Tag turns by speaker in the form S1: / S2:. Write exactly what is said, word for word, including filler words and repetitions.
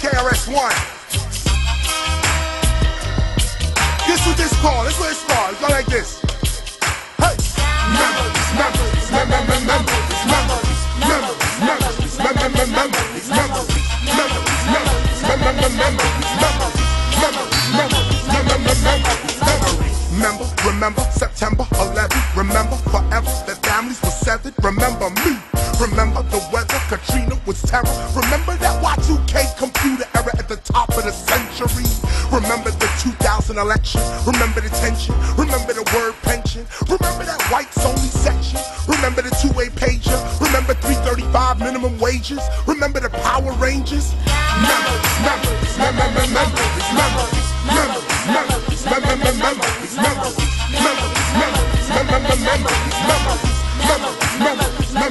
S1: K R S One. Guess what this called? This what it's called. It's go like this. Hey! Memories, memories, memories, memories, memories, memories, memories, memories, memories, memories, memories, memories, memories, memories, memories, memories, memories, memories. Remember, remember September eleventh. Remember forever that families were severed. Remember me. Remember the weather, Katrina was terror. Remember that Y two K computer era at the top of the century. Remember the two thousand election. Remember the tension. Remember the word pension. Remember that whites only section. Remember the two-way pager. Remember three thirty-five minimum wages. Remember the Power Rangers. Memories, memories.